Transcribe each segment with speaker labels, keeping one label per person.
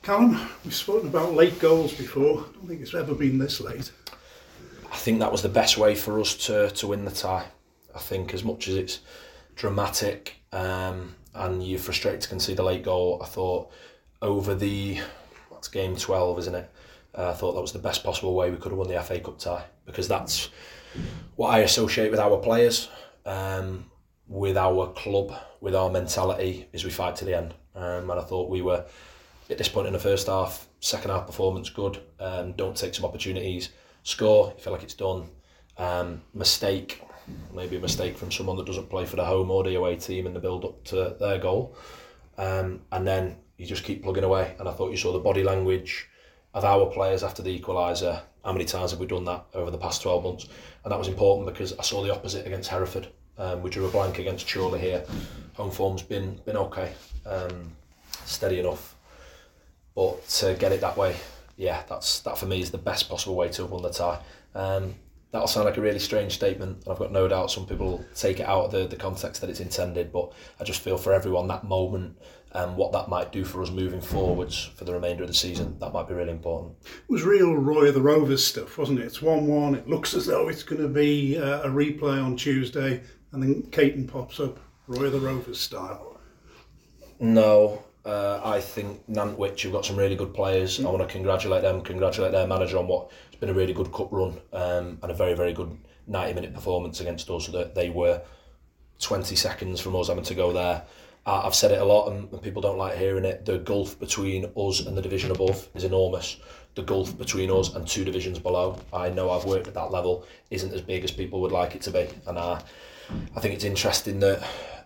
Speaker 1: Callum, we've spoken about late goals before. I don't think it's ever been this late.
Speaker 2: I think that was the best way for us to win the tie. I think as much as it's dramatic and you're frustrated to concede a late goal, I thought over that's game 12, isn't it? I thought that was the best possible way we could have won the FA Cup tie, because that's what I associate with our players, with our club, with our mentality, is we fight to the end. And I thought we were at this point in the first half, second half performance good, don't take some opportunities, score, you feel like it's done. Maybe a mistake from someone that doesn't play for the home or the away team in the build up to their goal. And then you just keep plugging away. And I thought you saw the body language of our players after the equaliser. How many times have we done that over the past 12 months? And that was important because I saw the opposite against Hereford. We drew a blank against Chorley here. Home form's been okay, steady enough. But to get it that way, that for me is the best possible way to have won the tie. That'll sound like a really strange statement, and I've got no doubt some people take it out of the context that it's intended, but I just feel for everyone that moment and what that might do for us moving forwards for the remainder of the season, that might be really important.
Speaker 1: It was real Roy of the Rovers stuff, wasn't it? It's 1-1, it looks as though it's going to be a replay on Tuesday, and then Caton pops up, Roy of the Rovers style.
Speaker 2: No, I think Nantwich have got some really good players. I want to congratulate their manager on what has been a really good cup run, and a very, very good 90-minute performance against us. That they were 20 seconds from us having to go there. I've said it a lot and people don't like hearing it. The gulf between us and the division above is enormous. The gulf between us and two divisions below, I know I've worked at that level, isn't as big as people would like it to be. And I think it's interesting that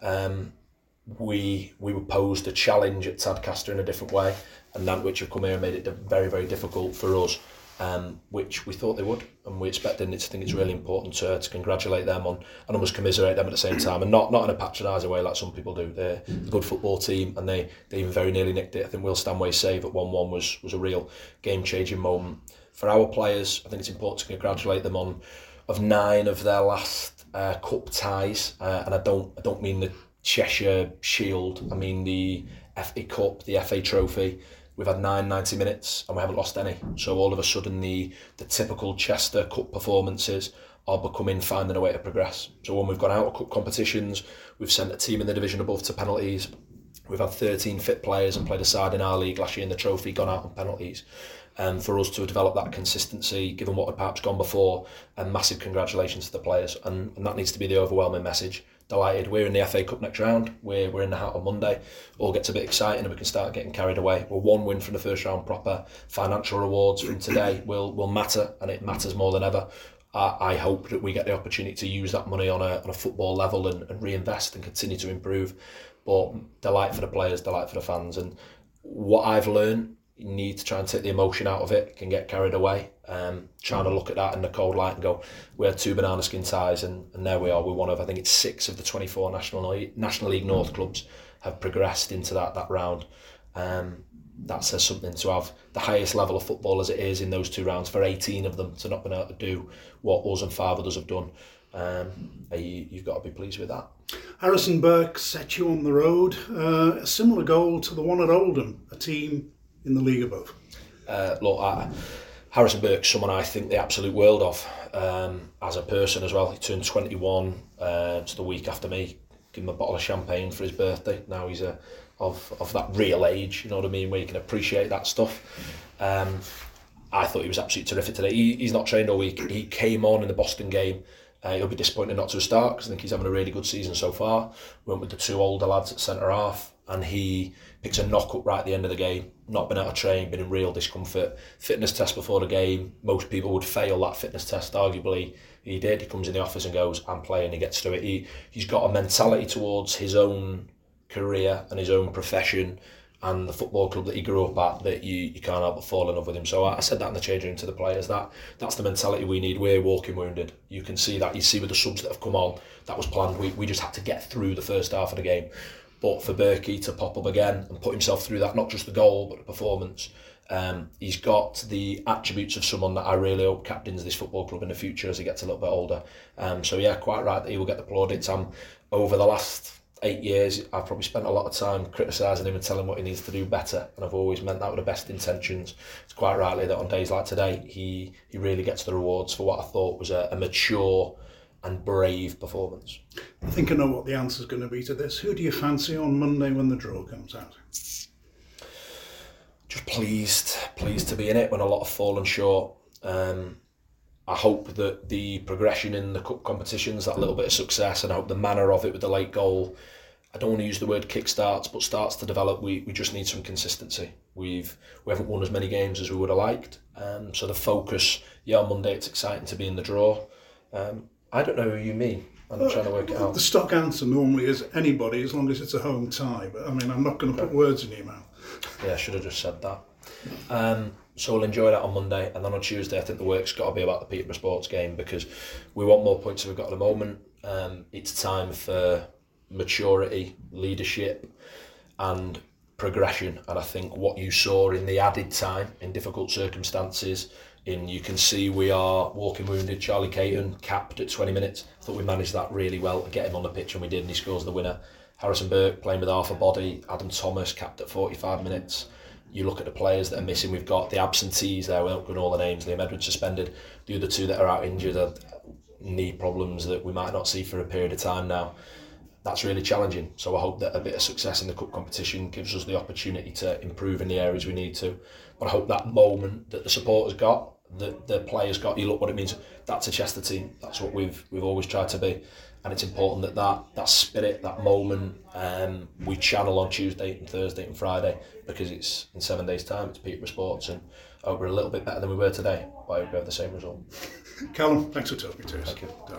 Speaker 2: we were posed a challenge at Tadcaster in a different way, and Nantwich have come here and made it very, very difficult for us, which we thought they would, and we expected it. I think it's really important to congratulate them on and almost commiserate them at the same time, and not in a patronising way like some people do. They're a good football team, and they even very nearly nicked it. I think Will Stanway's save at 1-1 was a real game-changing moment. For our players, I think it's important to congratulate them on 9 of their last cup ties, and I don't mean the Cheshire Shield, I mean the FA Cup, the FA Trophy. We've had 9 90 minutes and we haven't lost any. So all of a sudden the typical Chester Cup performances are becoming finding a way to progress. So when we've gone out of cup competitions, we've sent a team in the division above to penalties. We've had 13 fit players and played a side in our league last year in the trophy, gone out on penalties. And for us to develop that consistency, given what had perhaps gone before, and massive congratulations to the players. And that needs to be the overwhelming message. Delighted. We're in the FA Cup next round. We're in the hat on Monday. All gets a bit exciting and we can start getting carried away. We're 1 win from the first round proper. Financial rewards from today will matter, and it matters more than ever. I hope that we get the opportunity to use that money on a football level and reinvest and continue to improve. But delight for the players, delight for the fans. And what I've learned, you need to try and take the emotion out of it, can get carried away. Trying to look at that in the cold light and go, we had 2 banana skin ties and there we are. We're one of, I think it's 6 of the 24 National League North clubs have progressed into that round. That says something, to have the highest level of football as it is in those 2 rounds for 18 of them to not be able to do what us and 5 others have done. You've got to be pleased with that.
Speaker 1: Harrison Burke set you on the road. A similar goal to the one at Oldham, a team in the league above.
Speaker 2: Harrison Burke's someone I think the absolute world of, as a person as well. He turned 21 it's the week after me. Give him a bottle of champagne for his birthday. Now he's of that real age, you know what I mean, where you can appreciate that stuff. I thought he was absolutely terrific today. He's not trained all week. He came on in the Boston game. He'll be disappointed not to start because I think he's having a really good season so far. Went with the 2 older lads at centre half, and he picks a knock up right at the end of the game. Not been out of train, been in real discomfort. Fitness test before the game. Most people would fail that fitness test. Arguably, he did. He comes in the office and goes, "I'm playing." He gets through it. He's got a mentality towards his own career and his own profession and the football club that he grew up at that you can't help but fall in love with him. So I said that in the change room to the players, that's the mentality we need. We're walking wounded. You can see that. You see with the subs that have come on, that was planned. We just had to get through the first half of the game. But for Berkey to pop up again and put himself through that, not just the goal but the performance, he's got the attributes of someone that I really hope captains this football club in the future as he gets a little bit older. So yeah, quite right that he will get the plaudits. Over the last 8 years, I've probably spent a lot of time criticising him and telling him what he needs to do better, and I've always meant that with the best intentions. It's quite rightly that on days like today, he really gets the rewards for what I thought was a mature and brave performance.
Speaker 1: I think I know what the answer's going to be to this. Who do you fancy on Monday when the draw comes out?
Speaker 2: Just pleased to be in it when a lot have fallen short. I hope that the progression in the cup competitions, that little bit of success, and I hope the manner of it with the late goal, I don't want to use the word kickstarts, but starts to develop. We just need some consistency. We haven't won as many games as we would have liked. So the focus, on Monday it's exciting to be in the draw. I don't know who you mean. I'm trying to work it out.
Speaker 1: The stock answer normally is anybody, as long as it's a home tie. But I mean, I'm not going to put words in your mouth.
Speaker 2: Yeah, I should have just said that. So we'll enjoy that on Monday, and then on Tuesday I think the work's got to be about the Peterborough Sports game, because we want more points than we've got at the moment. It's time for maturity, leadership and progression, and I think what you saw in the added time in difficult circumstances, you can see we are walking wounded. Charlie Caton capped at 20 minutes. I thought we managed that really well to get him on the pitch, and we did, and he scores the winner. Harrison Burke playing with half a body. Adam Thomas capped at 45 minutes. You look at the players that are missing. We've got the absentees there, without going all the names. Liam Edwards suspended. The other two that are out injured are knee problems that we might not see for a period of time now. That's really challenging. So I hope that a bit of success in the cup competition gives us the opportunity to improve in the areas we need to. But I hope that moment that the supporters got, that the players got, you look what it means. That's a Chester team. That's what we've always tried to be. And it's important that spirit, that moment, we channel on Tuesday and Thursday and Friday, because it's in 7 days' time. It's Peterborough Sports, and I hope we're a little bit better than we were today, but I hope we have the same result.
Speaker 1: Callum, thanks for talking to us.
Speaker 2: Thank you.